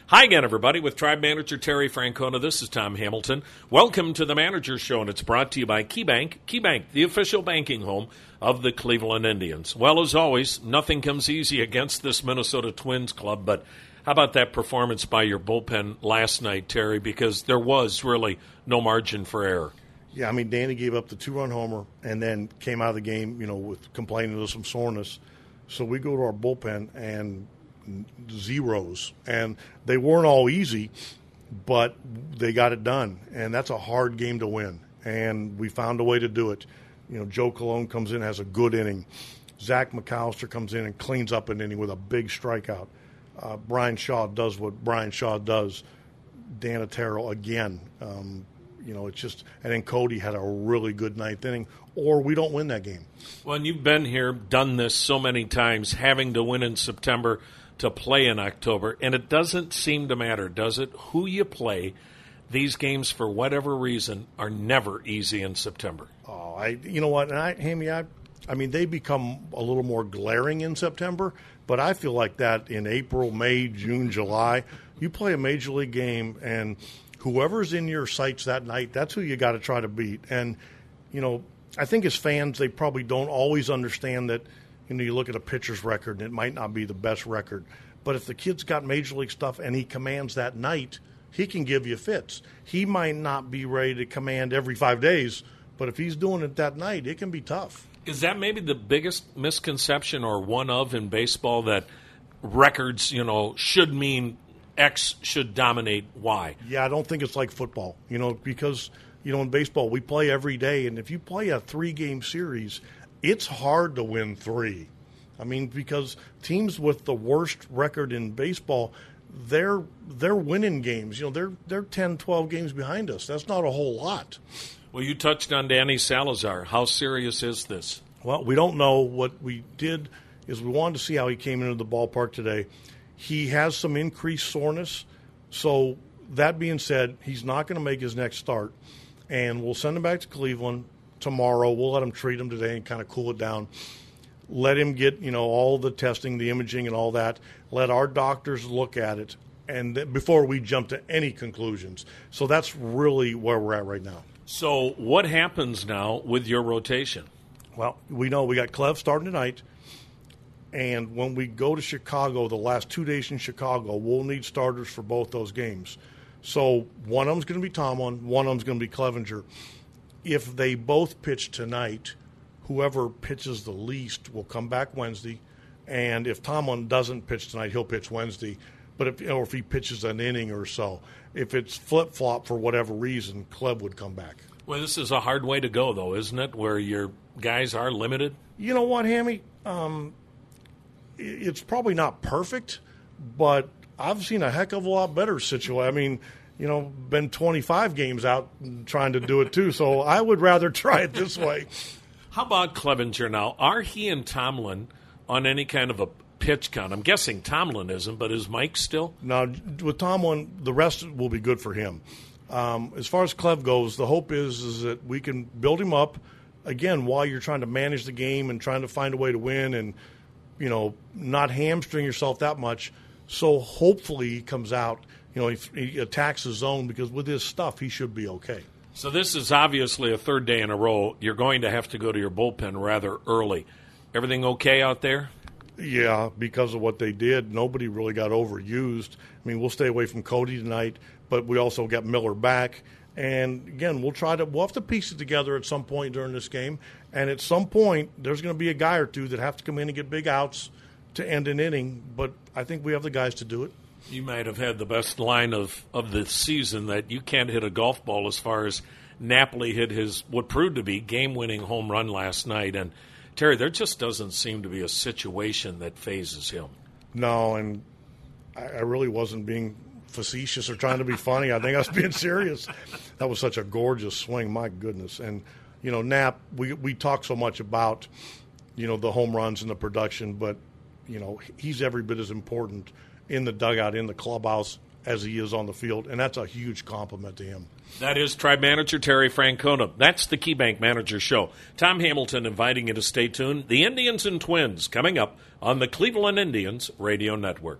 Hi again, everybody. With Tribe Manager Terry Francona, this is Tom Hamilton. Welcome to the Manager Show, and it's brought to you by KeyBank. KeyBank, the official banking home of the Cleveland Indians. Well, as always, nothing comes easy against this Minnesota Twins club, but how about that performance by your bullpen last night, Terry, because there was really no margin for error. Yeah, I mean, Danny gave up the two-run homer and then came out of the game, with complaining of some soreness. So we go to our bullpen and zeros. And they weren't all easy, but they got it done. And that's a hard game to win. And we found a way to do it. Joe Colon comes in, has a good inning. Zach McAllister comes in and cleans up an inning with a big strikeout. Brian Shaw does what Brian Shaw does. Dan Otero again. It's just – and then Cody had a really good ninth inning, or we don't win that game. Well, and you've been here, done this so many times, having to win in September to play in October, and it doesn't seem to matter, does it? Who you play, these games, for whatever reason, are never easy in September. Oh, you know what? And I mean, they become a little more glaring in September, but I feel like that in April, May, June, July. You play a Major League game, and whoever's in your sights that night, that's who you got to try to beat. And, I think as fans, they probably don't always understand that, you look at a pitcher's record, and it might not be the best record. But if the kid's got Major League stuff and he commands that night, he can give you fits. He might not be ready to command every 5 days, but if he's doing it that night, it can be tough. Is that maybe the biggest misconception or one of in baseball, that records, should mean X should dominate Y? Yeah, I don't think it's like football, because, in baseball we play every day, and if you play a 3-game series, it's hard to win 3. I mean, because teams with the worst record in baseball, they're winning games. They're 10, 12 games behind us. That's not a whole lot. Well, you touched on Danny Salazar. How serious is this? Well, we don't know. What we did is we wanted to see how he came into the ballpark today. He has some increased soreness. So that being said, he's not going to make his next start. And we'll send him back to Cleveland tomorrow. We'll let him treat him today and kind of cool it down. Let him get, all the testing, the imaging and all that. Let our doctors look at it and before we jump to any conclusions. So that's really where we're at right now. So what happens now with your rotation? Well, we know we got Clev starting tonight. And when we go to Chicago, the last 2 days in Chicago, we'll need starters for both those games. So one of them's going to be Tomlin, one of them's going to be Clevenger. If they both pitch tonight, whoever pitches the least will come back Wednesday. And if Tomlin doesn't pitch tonight, he'll pitch Wednesday. But if he pitches an inning or so, if it's flip-flop for whatever reason, Clev would come back. Well, this is a hard way to go, though, isn't it, where your guys are limited? You know what, Hammy? It's probably not perfect, but I've seen a heck of a lot better situation. I mean, been 25 games out trying to do it too, so I would rather try it this way. How about Clevenger now? Are he and Tomlin on any kind of a pitch count? I'm guessing Tomlin isn't, but is Mike still? Now, with Tomlin, the rest will be good for him. As far as Clev goes, the hope is that we can build him up, again, while you're trying to manage the game and trying to find a way to win and, not hamstring yourself that much. So hopefully he comes out, he attacks the zone, because with his stuff, he should be okay. So this is obviously a third day in a row. You're going to have to go to your bullpen rather early. Everything okay out there? Yeah, because of what they did, nobody really got overused. I mean, we'll stay away from Cody tonight, but we also got Miller back. And, again, we'll have to piece it together at some point during this game. And at some point, there's going to be a guy or two that have to come in and get big outs to end an inning. But I think we have the guys to do it. You might have had the best line of the season, that you can't hit a golf ball, as far as Napoli hit his what proved to be game-winning home run last night. And, Terry, there just doesn't seem to be a situation that phases him. No, and I really wasn't being facetious or trying to be funny. I think I was being serious. That was such a gorgeous swing, my goodness. And, Nap, we talk so much about, the home runs and the production, but, he's every bit as important in the dugout, in the clubhouse, as he is on the field, and that's a huge compliment to him. That is Tribe Manager Terry Francona. That's the KeyBank Manager Show. Tom Hamilton inviting you to stay tuned. The Indians and Twins coming up on the Cleveland Indians Radio Network.